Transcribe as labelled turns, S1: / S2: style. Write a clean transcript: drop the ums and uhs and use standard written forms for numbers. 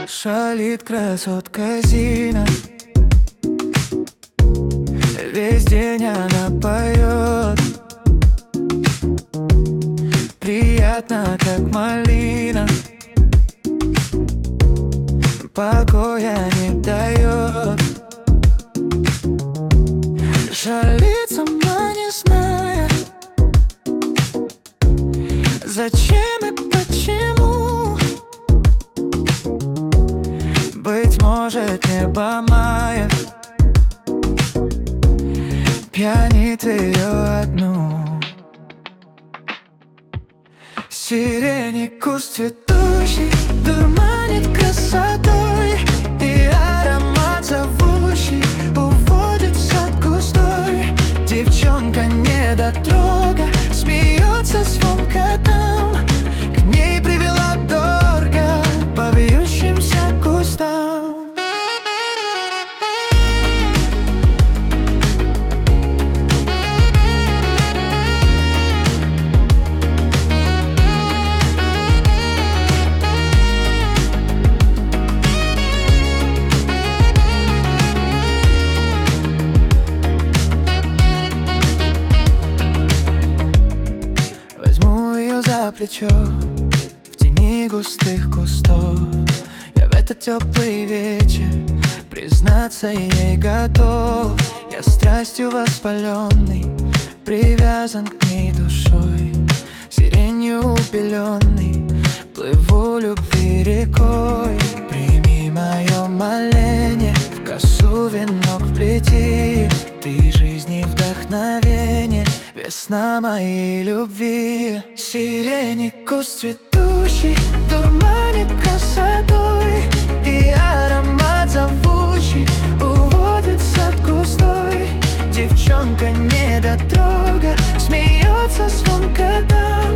S1: Шалит красотка Зина, весь день она поет. Приятно, как малина, покоя не дает. Шалит сама, не зная, зачем и почему. Быть может, небо мая пьянит ее одну. Сирени куст цветущий дурманит красотой, и аромат зовущий уводит в сад густой. Девчонка недотрога смеется звонко там, к ней привела дорога по вьющимся кустам. За плечо в тени густых кустов, я в этот теплый вечер признаться ей готов. Я страстью воспаленный, привязан к ней душой, сиренью убеленный, плыву любви рекой. Прими мое моление, в косу венок вплети, ты жизни вдохновение, весна моей любви. Сирени куст цветущий дурманит красотой, и аромат зовущий уводит в сад густой. Девчонка недотрога смеется звонко там,